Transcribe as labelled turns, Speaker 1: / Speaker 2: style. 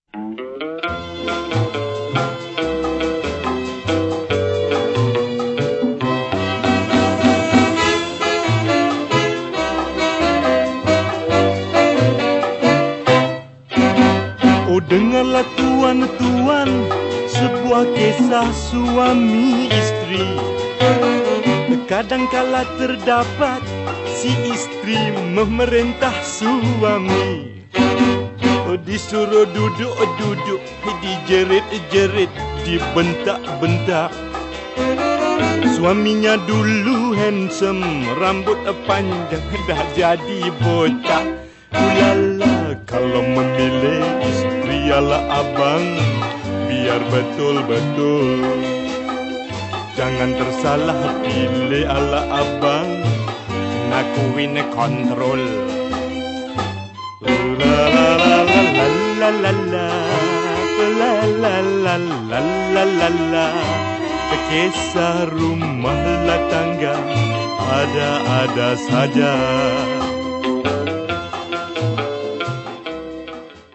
Speaker 1: Oh, dengarlah tuan-tuan, sebuah kisah suami istri. Kadangkala terdapat si istri memerintah suami. Oh, disuruh duduk-duduk, dijerit-jerit, dibentak-bentak. Suaminya dulu handsome, rambut panjang, dah jadi botak. Ulala, kalau memilih istri ala abang, biar betul-betul. Jangan tersalah pilih ala abang, ngakuin kontrol. La la la la la la la la la la la la la la. Kisah rumah tangga ada-ada saja.